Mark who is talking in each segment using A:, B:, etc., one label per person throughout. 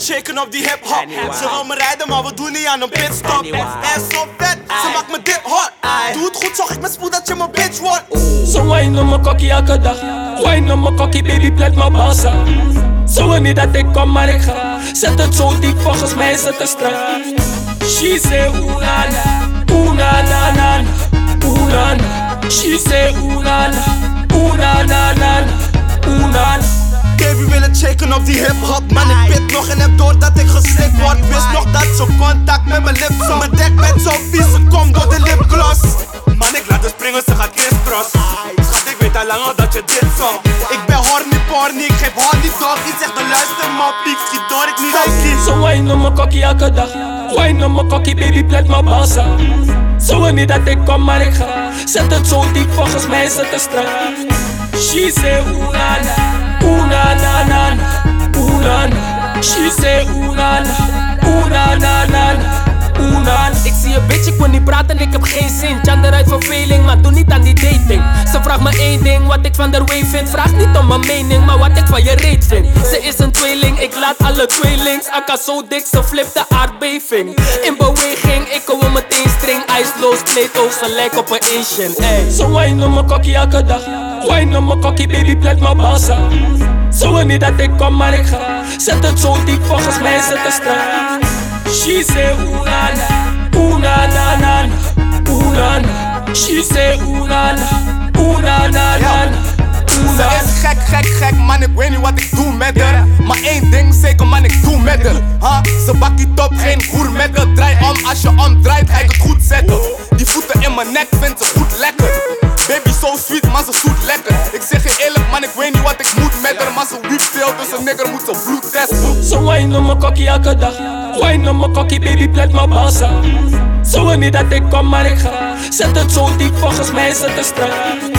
A: shaken op die hip-hop. Ze wil me rijden, maar we doen niet aan een pitstop. En zo vet, ze maakt me dit hot. Doe het goed, zorg ik met spoed dat je mijn bitch wordt.
B: Zo wine op mijn kokkie elke dag. Wine op mijn kokkie, baby, plet mijn balsa. Zo wil niet dat ik kom, maar ik ga. Zet het zo diep, volgens mij is het te strak. She say ooh na na, ooh na na na, ooh na na. She say ooh na na, ooh na na na, ooh na na.
A: Baby wil het shaken op die hip-hop. Man, ik pit nog en heb door dat ik geslikt word. Wist nog dat ze contact met mijn lips had. Mijn dek bent zo vies, ze komt door de lipgloss. Man, ik laat haar springen, ze gaat crisscross. Schat, ik weet al lang al dat je dit zo. Ik ben horny porny, ik geef horny doggy. Zeg dan luister maar, piek, schiet door, ik niet uitkies.
B: Zo wine op mijn kokkie elke dag. Wine op mijn kokkie, baby, plet mijn balsa. Zo wil niet dat ik kom, maar ik ga. Zet het zo diep, volgens mij is het te strak. She say ooh na na, ooh na na na, ooh na na. She say ooh na na, ooh na na na, ooh na na.
C: Ik zie een bitch, ik wil niet praten, ik heb geen zin. Tjan uit verveling, maar doe niet aan die dating. Ze vraagt me één ding, wat ik van der way vind. Vraag niet om mijn mening, maar wat ik van je reet vind. Ze is een tweeling, ik laat alle tweelings. Akka zo dik, ze flipt de aardbeving. In beweging, ik kom meteen string. IJsloos, kleed gelijk op een Asian. Ey.
B: Zo wine op mijn kokkie elke dag. Wine op mijn kokkie, baby, plet mijn balsa. Zo wil niet dat ik kom, maar ik ga. Zet het zo diep, volgens mij is het te strak. She say ooh na na, ooh na na na, ooh na na. She say ooh na na, ooh na na na, ooh na.
A: Ze is gek, man, ik weet niet wat ik doe met haar. Maar één ding zeker, man, ik doe met haar. Ze bakt die top, geen goer met haar. Draai om, als je omdraait, ga ik het goed zetten. Die voeten in mijn nek vindt ze goed lekker. Baby so sweet, maar ze zoet lekker. Ik zeg je eerlijk, man, ik weet niet wat ik moet met haar. Maar ze wiep veel, dus een nigger moet zijn bloed testen.
B: Zo wine op mijn kokkie elke dag. Wine op mijn kokkie, baby, plet mijn balsa. Zo wil niet dat ik kom, maar ik ga. Zet het zo diep, volgens mij is het te strak.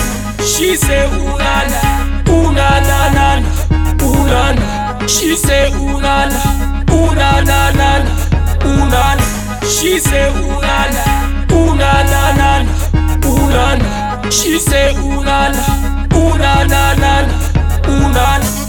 B: She say ooh na na, ooh na na na, ooh na na. She say ooh na na, ooh na na na, ooh na na. She say ooh na na, ooh na na na, ooh na na. She say ooh na na, ooh na na na, ooh na na.